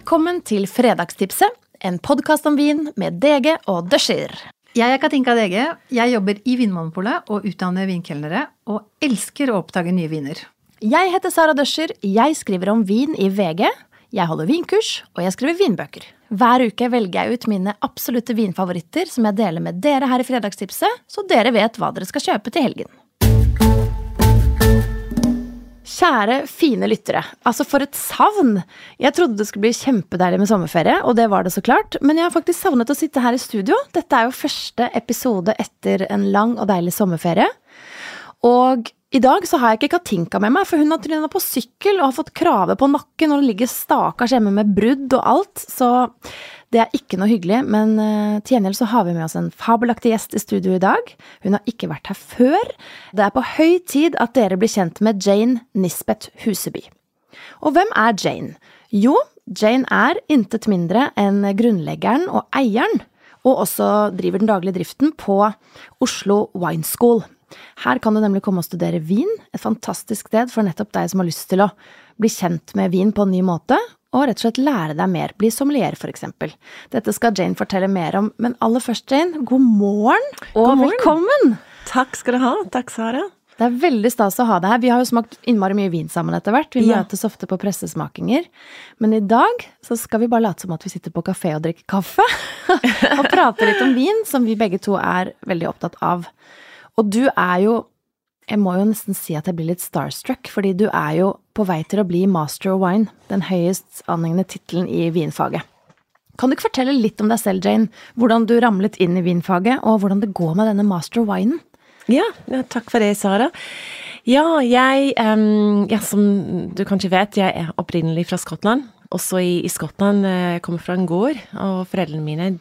Velkommen til Fredagstipset, en podcast om vin med DG og Døscher. Jeg Katinka DG, jeg jobber i Vinmonopolet og utdanner vinkelnere, og elsker å oppdage nye viner. Jeg heter Sara Døscher, jeg skriver om vin i VG, jeg holder vinkurs, og jeg skriver vinbøker. Hver uke velger jeg ut mine absolutte vinfavoritter som jeg deler med dere her i Fredagstipset, så dere vet hva dere skal kjøpe til helgen. Kjære, fine lyttere. Altså for et savn. Jeg trodde det skulle bli kjempedeilig med sommerferie, og det var det så klart. Men jeg har faktisk savnet å sitte her i studio. Dette jo første episode etter en lang og deilig sommerferie. Og i dag så har jeg ikke Katinka med meg, for hun har trynet på sykkel og har fått krave på nakken, og det ligger stakkars hjemme med brudd og alt. Så det ikke noe hyggelig, men til gjengjeld så har vi med oss en fabelaktig gjest i studio i dag. Hun har ikke vært her før. Det på høy tid at dere blir kjent med Jane Nisbet Huseby. Og hvem Jane? Jo, Jane intet mindre enn grunnleggeren og eieren, og også driver den daglige driften på Oslo Wine School. Her kan du nemlig komme og studere vin, et fantastisk sted for nettopp deg som har lyst til å bli kjent med vin på en ny måte, og rett og slett lære deg mer, bli sommelier for eksempel. Dette skal Jane fortelle mer om, men aller først Jane, god morgen og velkommen! Takk skal du ha, takk Sara. Det veldig stas å ha deg her. Vi har jo smakt innmari mye vin sammen etter hvert. Vi møtes ofte på pressesmakinger. Men i dag så skal vi bare late som at vi sitter på kafé og drikker kaffe, og prate litt om vin, som vi begge to veldig opptatt av. Og du jo, jeg må jo nesten si at jeg blir litt starstruck, fordi du jo på vei til å bli Master of Wine, den høyest anhengende titelen i vinfaget. Kan du ikke fortelle litt om deg selv, Jane? Hvordan du ramlet inn i vinfaget, og hvordan det går med denne Master of Wine? Ja, takk for det, Sara. Ja, som du kanskje vet, jeg opprinnelig fra Skottland. Også i Skottland, jeg kommer fra en gård, og foreldrene mine,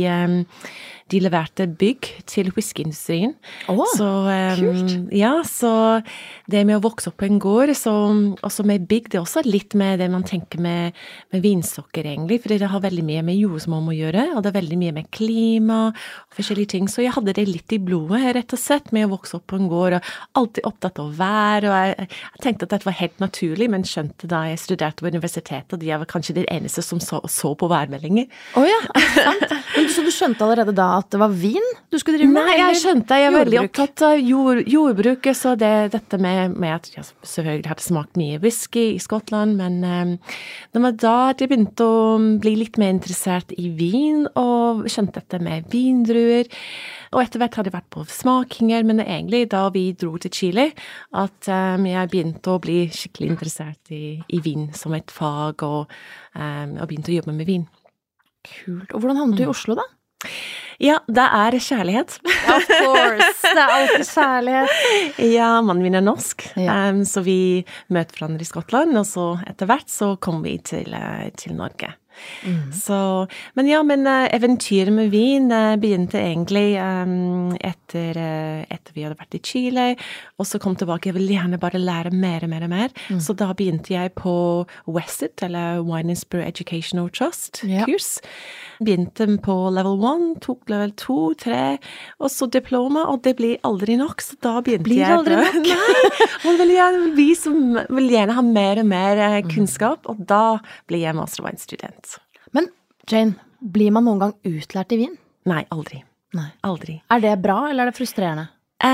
de leverte bygg til whiskyindustrien. Så, kult! Ja, så det med å vokse opp på en gård, så også med bygg, det også litt med det man tenker med vinstokker egentlig, fordi det har veldig mye med jordsmonn å gjøre, og det veldig mye med klima og forskjellige ting. Så jeg hadde det litt i blodet, rett og slett, med å vokse opp på en gård, og alltid opptatt av vær, og jeg tenkte at dette var helt naturlig, men skjønte da jeg studerte på universitetet, og de var kanskje det eneste som så på værmeldinger. Ja, sant. Men så du skjønte allerede da at det var vin du skulle drive med? Nei, jeg skjønte, jeg veldig opptatt av jordbruket, så dette med at jeg selvfølgelig hadde smakt mye whisky i Skottland, men det var da jeg begynte å bli litt mer interessert i vin, og skjønte dette med vindruer, og etter hvert hadde jeg vært på smakinger, men egentlig da vi dro til Chile, at jeg begynte å bli skikkelig interessert i vin som et fag, og begynte å jobbe med vin. Kult. Og hvordan havnet du i Oslo da? Ja, det kjærlighet. Of course, det alltid kjærlighet. Ja, mannen min norsk, så vi møtte hverandre i Skottland, og så etter hvert så kom vi til Norge. Så, men eventyret med vin begynte egentlig etter vi hadde vært i Chile, og så kom tilbake, jeg ville gjerne bare lære mer. Så da begynte jeg på WESIT, eller Wine and Spirit Educational Trust kurs. Begynte på level 1, tok level 2, 3, og så diploma, og det blir aldri nok, så da begynte jeg aldri nok? Nei, vi som vil gjerne ha mer og mer kunnskap, og da blir jeg Master of Wine-student. Men Jane, blir man noen gang utlært i vin? Nei, aldri. Nei. Aldri. Det bra, eller det frustrerende?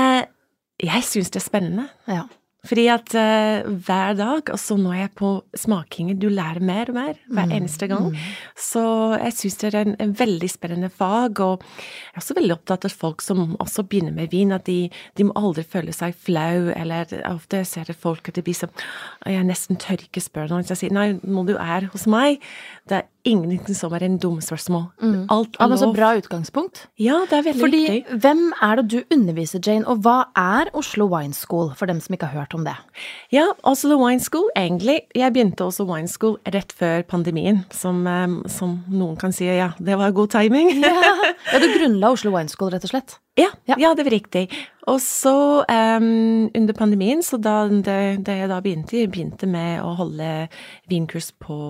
Jeg synes det spennende. Ja. Fordi at hver dag, og så når jeg på smakinger, du lærer mer og mer hver eneste gang. Så jeg synes det en veldig spennende fag, og jeg også veldig opptatt av folk som også begynner med vin, at de må aldri føle seg flau, eller ofte ser det folk at det blir sånn, jeg nesten tør ikke spørre noen, så jeg sier, nei, når du hos meg, det ingenting som en dum spørsmål. Alt lov. Så bra utgangspunkt. Ja, det veldig viktig. Fordi, hvem det du underviser, Jane, og hva Oslo Wine School, for dem som ikke har hørt om det? Ja, Oslo Wine School, egentlig, jeg begynte Oslo Wine School rett før pandemien, som noen kan si, ja, det var god timing. Ja, du grunnla Oslo Wine School, rett og slett? Ja, det var riktig. Og så under pandemien, så da jeg da begynte med å holde vinkurs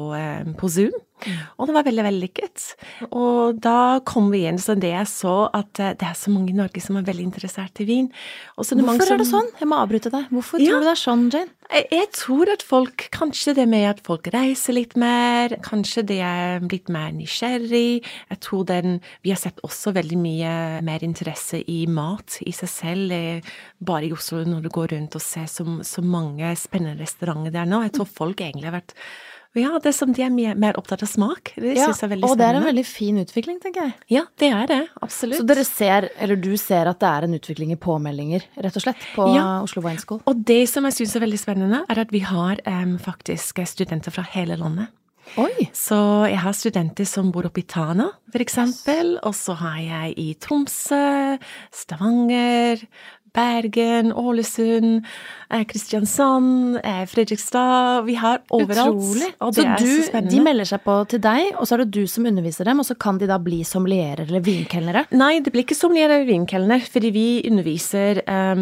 på Zoom, og det var veldig vellykket. Og da kom vi igjen, så det jeg så at det så mange i Norge som veldig interessert i vin. Og så Hvorfor det sånn? Jeg må avbryte deg. Hvorfor tror du det sånn, Jane? Jeg tror at kanskje det med at folk reiser litt mer, kanskje det litt mer nysgjerrig. Jeg tror vi har sett også veldig mye mer interesse i mat i seg selv, bare i Oslo når du går rundt og ser så mange spennende restauranter der nå. Jeg tror folk egentlig har vært det som de mer opptatt av smak. Det synes jeg er veldig spennende. Og det en veldig fin utvikling, tenker jeg. Ja, det det, absolutt. Så du ser at det en utvikling i påmeldinger, rett og slett, på Oslo Wine School? Og det som jeg synes veldig spennende, at vi har faktisk studenter fra hele landet. Oi! Så jeg har studenter som bor oppe i Tana, for eksempel, og så har jeg i Tromsø, Stavanger, Bergen, Ålesund, Kristiansand, Fredrikstad, vi har overalt. Utrolig. Og det så spennende. De melder seg på til deg, og så det du som underviser dem, og så kan de da bli sommelierer eller vinkelnere? Nei, det blir ikke sommelierer eller vinkelner, fordi vi underviser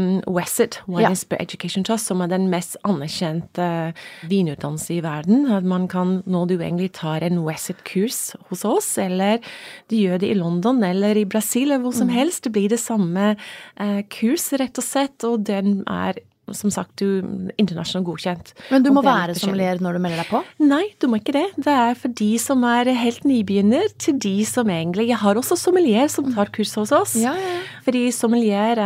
WESIT, Wine Spirit Education Trust, som den mest anerkjente vinutdannelse i verden. At man kan, når du egentlig tar en WESIT-kurs hos oss, eller du gjør det i London, eller i Brasil, eller hvor som helst, det blir det samme kurs, rett og slett, og den som sagt, internasjonalt godkjent. Men du må være sommelier når du melder deg på? Nei, du må ikke det. Det for de som helt nybegynner, til de som egentlig... Jeg har også sommelier som tar kurs hos oss. Ja. Fordi sommelier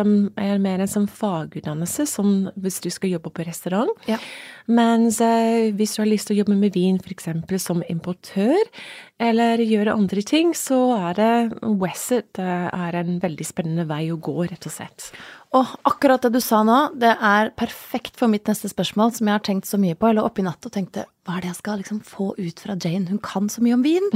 mer en som fagutdannelse, som hvis du skal jobbe på restaurant. Ja. Mens hvis du har lyst til å jobbe med vin, for eksempel som importør, eller gjøre andre ting, så det WESIT en veldig spennende vei å gå, rett og slett. Og akkurat det du sa nå, det perfekt for mitt neste spørsmål, som jeg har tenkt så mye på, eller oppe i natt og tenkte, hva det jeg skal liksom få ut fra Jane? Hun kan så mye om vin.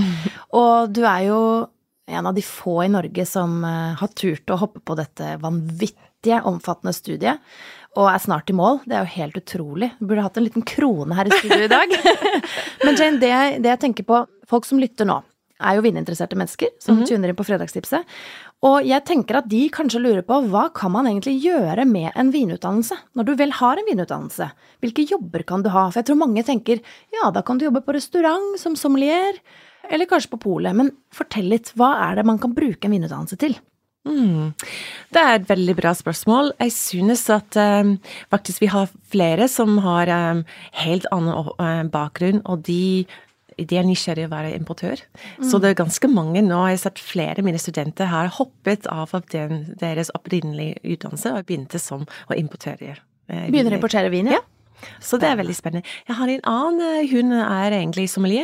Og du jo en av de få i Norge som har turt å hoppe på dette vanvittige, omfattende studiet, og snart i mål. Det jo helt utrolig. Du burde hatt en liten krone her i studio i dag. Men Jane, det jeg tenker på, folk som lytter nå, jo vininteresserte mennesker som tuner inn på fredagstipset. Og jeg tenker at de kanskje lurer på, hva kan man egentlig gjøre med en vinutdannelse? Når du vel har en vinutdannelse, hvilke jobber kan du ha? For jeg tror mange tenker, ja, da kan du jobbe på restaurant som sommelier, eller kanskje på polet. Men fortell litt, hva det man kan bruke en vinutdannelse til? Det et veldig bra spørsmål. Jeg synes at faktisk vi har flere som har helt annen bakgrunn, og de nysgjerrig å være importør. Så det ganske mange nå. Jeg har sett flere av mine studenter har hoppet av deres opprinnelige utdannelse og begynte som å importere. Begynner å importere vin, ja? Så det veldig spennende. Jeg har en annen, hun egentlig sommelier,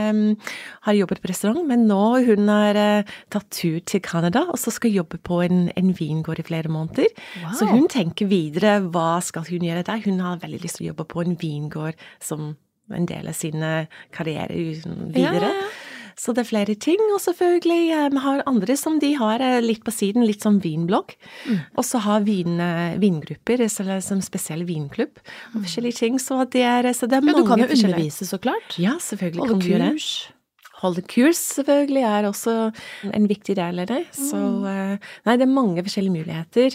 har jobbet på restaurant, men nå hun har tatt tur til Canada, og så skal jobbe på en vingård i flere måneder. Wow. Så hun tenker videre, hva skal hun gjøre der? Hun har veldig lyst til å jobbe på en vingård som en del av sine karriere videre. Ja. Så det flere ting, og selvfølgelig vi har andre som de har litt på siden, litt som vinblogg, og så har vingrupper, eller som spesiell vinklubb, og forskjellige ting, så det så det mange du kan jo undervise, så klart. Ja, selvfølgelig kan du gjøre det. Holde kurs, selvfølgelig, også en viktig del av det. Så nei, det mange forskjellige muligheter.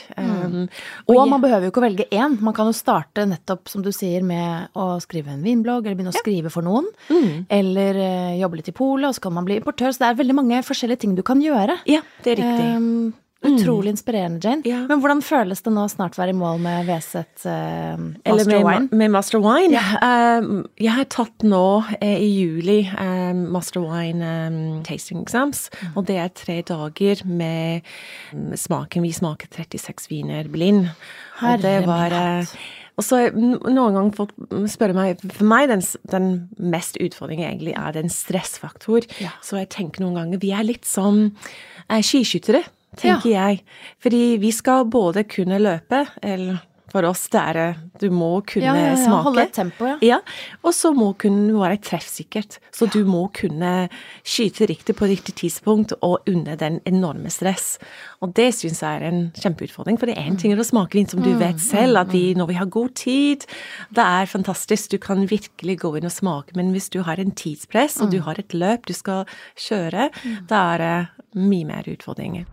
Og man behøver jo ikke å velge en. Man kan jo starte nettopp, som du sier, med å skrive en vinblogg, eller begynne å skrive for noen, eller jobbe litt i polet, og så kan man bli importør. Så det veldig mange forskjellige ting du kan gjøre. Ja, det riktig. Utrolig inspirerende, Jane. Ja. Men hvordan føles det nå snart å være i mål med VSET Master Wine? Med Master Wine? Ja. Jeg har tatt nå i juli Master Wine tasting exams, og det 3 dager med smaken. Vi smaker 36 viner blind. Og det var... Og så noen ganger folk spør meg, for meg den mest utfordringen egentlig den stressfaktor. Ja. Så jeg tenker noen ganger, vi litt som skiskyttere, tenker jeg. Fordi vi skal både kunne løpe, eller for oss du må kunne smake. Holde et tempo, ja. Og så må kunne være treffsikkert. Så du må kunne skyte riktig på riktig tidspunkt og under den enorme stress. Og det synes jeg en kjempeutfordring, for det en ting å smake vin som du vet selv, at når vi har god tid, det fantastisk, du kan virkelig gå inn og smake, men hvis du har en tidspress, og du har et løp du skal kjøre, da det mye mer utfordringer.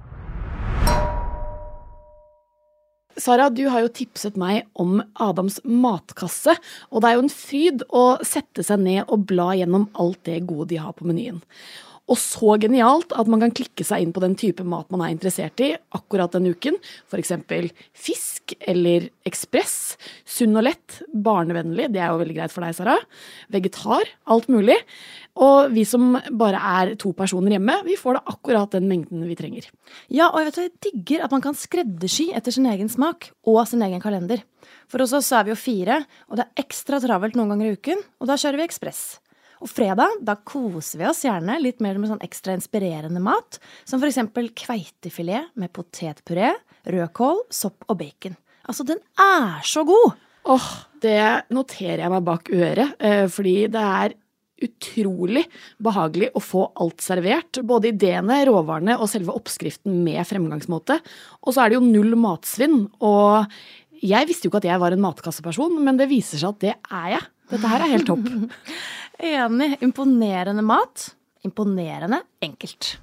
Sara, du har jo tipset meg om Adams matkasse, og det jo en fryd å sette seg ned og bla gjennom alt det gode de har på menyen. Og så genialt at man kan klikke seg inn på den type mat man interessert i akkurat den uken. For eksempel fisk eller ekspress, sunn og lett, barnevennlig, det jo veldig greit for deg, Sara. Vegetar, alt mulig. Og vi som bare 2 personer hjemme, vi får da akkurat den mengden vi trenger. Ja, og jeg digger at man kan skreddersy etter sin egen smak og sin egen kalender. For hos oss vi jo 4, og det ekstra travelt noen ganger i uken, og da kjører vi ekspress. Og fredag, da koser vi oss gjerne litt mer med sånn ekstra inspirerende mat, som for eksempel kveitefilet med potetpuré, rødkål, sopp og bacon. Altså, den så god! Det noterer jeg meg bak øret, fordi det utrolig behagelig å få alt servert, både ideene, råvarene og selve oppskriften med fremgangsmåte. Og så det jo 0 matsvinn, og jeg visste jo ikke at jeg var en matkasseperson, men det viser seg at det jeg. Dette her helt topp. Enig. Imponerende mat. Imponerende enkelt.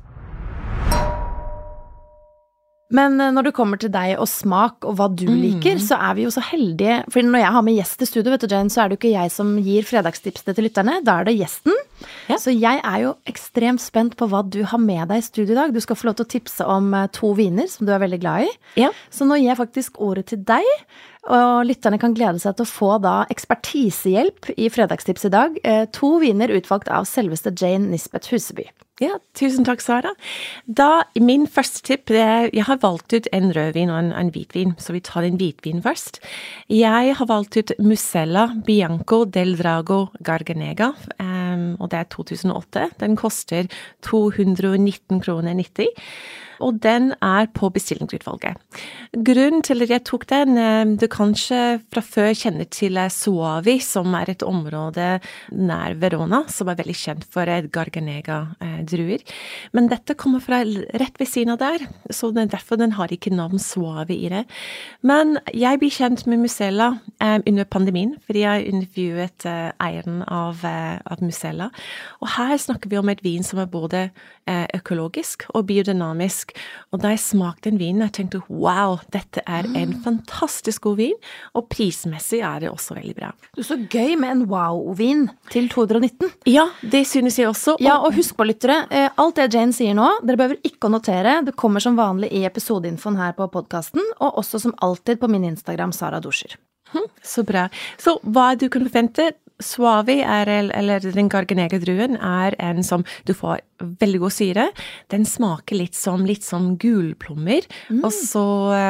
Men når det kommer til deg og smak og hva du liker, så vi jo så heldige. For når jeg har med gjest i studio, vet du, Jane, så det jo ikke jeg som gir fredagstipsene til lytterne. Da det gjesten. Ja. Så jeg jo ekstremt spent på hva du har med deg i studio i dag. Du skal få lov til å tipse om 2 viner som du veldig glad i. Ja. Så nå gir jeg faktisk ordet til deg. Og lytterne kan glede seg til å få da ekspertisehjelp i fredagstips i dag. 2 viner utvalgt av selveste Jane Nisbet Huseby. Ja, tusen takk, Sara. Min første tipp, jeg har valgt ut en rødvin og en hvitvin, så vi tar en hvitvin først. Jeg har valgt ut Musella Bianco del Drago Garganega, og det 2008. Den koster 219,90 kroner. Og den på bestillingsutvalget. Grunnen til at jeg tok den, du kanskje fra før kjenner til Soavi, som et område nær Verona, som veldig kjent for Garganega-druer. Men dette kommer fra rett ved siden av der, så derfor den har ikke navn Soavi i det. Men jeg blir kjent med Musella under pandemien, fordi jeg intervjuet eieren av Musella. Og her snakker vi om et vin som både økologisk og biodynamisk. Og da jeg smakte en vin, jeg tenkte, wow, dette en fantastisk god vin, og prismessig det også veldig bra. Du så gøy med en wow-vin til 219. Ja, det synes jeg også. Ja, og husk på lyttere, alt det Jane sier nå, dere behøver ikke å notere, det kommer som vanlig i episodeinfoen her på podcasten, og også som alltid på min Instagram, Sara Duscher. Så bra. Så hva du kan forvente? Soavi eller den Garganega-druen en som du får veldig god syre. Den smaker litt som gulplommer, og så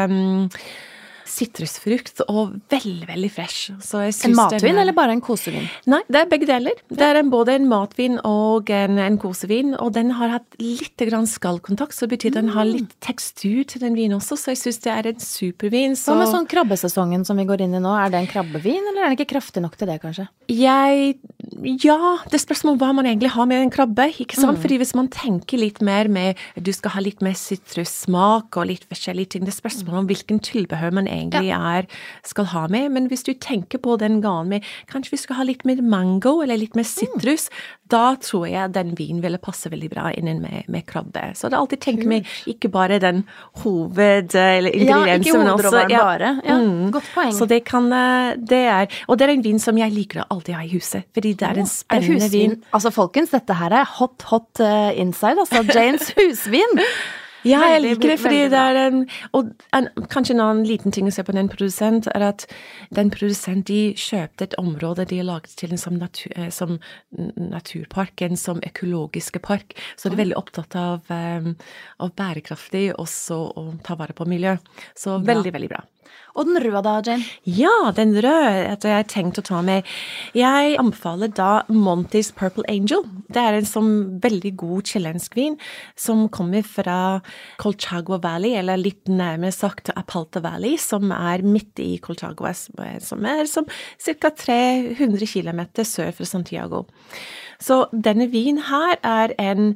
sitrusfrukt og veldig, veldig fresh. Så jeg synes en matvin eller bare en kosevin? Nei, det begge deler. Det både en matvin og en kosevin, og den har hatt litt grann skallkontakt, så det betyr den har litt tekstur til den vinen også, så jeg synes det en supervin. Hva med sånn krabbesesongen som vi går inn i nå? Det en krabbevin, eller den ikke kraftig nok til det, kanskje? Ja, det spørsmål hva man egentlig har med en krabbe, ikke sant? Fordi hvis man tenker litt mer med, du skal ha litt mer sitrussmak og litt forskjellige ting, det spørsmål om hvilken tilbehør man egentlig skal ha med, men hvis du tenker på den ganen med, kanskje vi skal ha litt mer mango eller litt mer sitrus, da tror jeg den vinen ville passe veldig bra innen med krabbe. Så det alltid tenker meg ikke bare den hoved eller ingrediensen, men også bare. Ja, godt poeng. Så det kan, og det en vin som jeg liker å alltid ha i huset, fordi det en spennende vin. Altså folkens, dette her hot inside, altså Janes husvin. Ja, jeg liker det, fordi det og kanskje en annen liten ting å se på den produsent, at den produsent, de kjøpte et område de laget til som naturparken, som økologiske park, så de veldig opptatt av bærekraftig også å ta vare på miljø. Så veldig, veldig bra. Og den røde da, Jane? Ja, den røde at jeg tenkt å ta med. Jeg anbefaler da Monty's Purple Angel. Det en som veldig god chilensk vin, som kommer fra Colchagua Valley, eller litt nærmere sagt Apalta Valley, som midt i Colchagua, som som cirka 300 kilometer sør fra Santiago. Så denne vinen her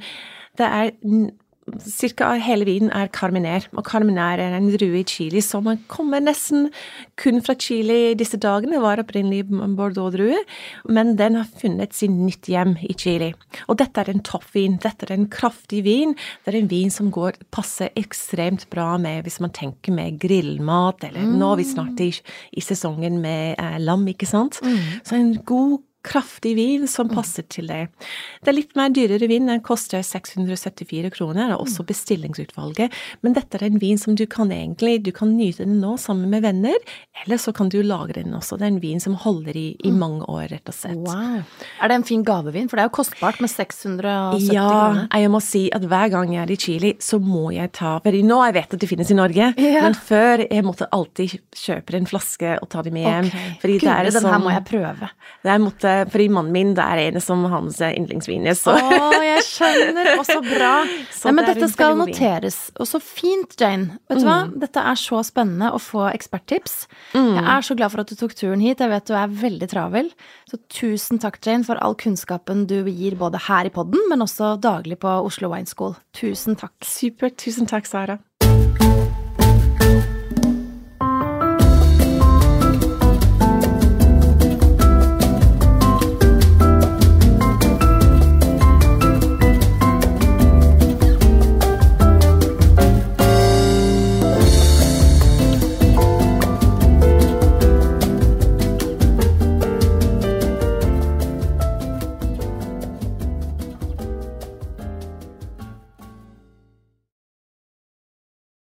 cirka hele vinen Carmener, og Carmener en drue i Chile som kommer nesten kun fra Chile disse dagene, var opprinnelig Bordeaux-drue, men den har funnet sin nytt hjem i Chile. Og dette en toppvin, dette en kraftig vin, det en vin som passer ekstremt bra med hvis man tenker med grillmat, eller nå vi snart i sesongen med lam, ikke sant? Så en god kraftig vin som passer til deg. Det litt mer dyrere vin, den koster 674 kroner, og også bestillingsutvalget, men dette en vin som du kan nyte den nå sammen med venner, eller så kan du lagre den også. Det en vin som holder i mange år, rett og slett. Wow. Det en fin gavevin? For det jo kostbart med 670 ja, kroner. Jeg må si at hver gang jeg i Chile, så må jeg ta, for nå jeg vet at det finnes i Norge, men før jeg måtte alltid kjøpe en flaske og ta det med hjem. Fordi Gud, det den her må jeg prøve. Fordi mannen min, det en som hans yndlingsvin. Jeg skjønner, og så bra. Nei, men dette skal noteres, og så fint, Jane. Vet du hva? Dette så spennende å få eksperttips. Jeg så glad for at du tok turen hit, jeg vet du veldig travel. Så tusen takk, Jane, for all kunnskapen du gir både her i podden, men også daglig på Oslo Wine School. Tusen takk. Supert, tusen takk, Sara.